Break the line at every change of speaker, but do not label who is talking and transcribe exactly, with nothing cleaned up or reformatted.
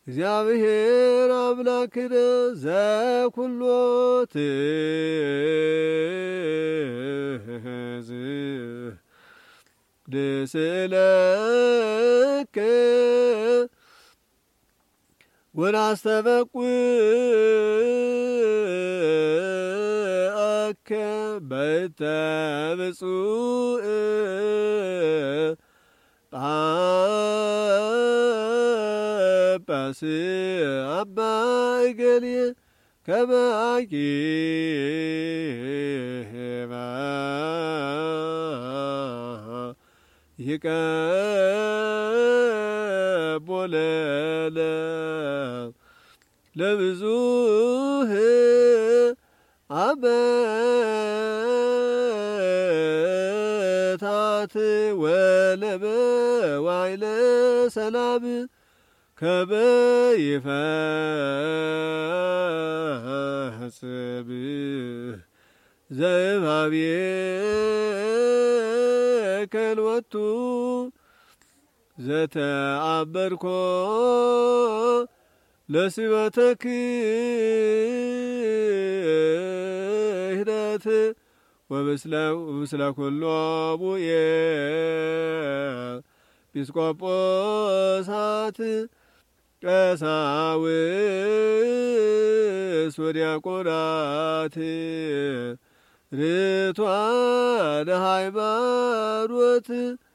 እግዚአብሔር አምላክነ ዘኩሎ ትእዝ ንስእለከ ወናስተበቁዐከ በእንተ ብፁዕ ጳጳስ አባ እገሌ ከመ አቂባ ይቀቦ ለነ ለብዙህ ዓመታት ወለመዋዕለ ሰላም ከመ ይፈጽም ዘእምኀቤከ ሎቱ ዘተአመንኮ ለስመተ ክህነት ወምስለ ኩሎሙ ኤጲስቆጶሳት ቀሳውስት ወዲያቆናት ርቱዓነ ሃይማኖት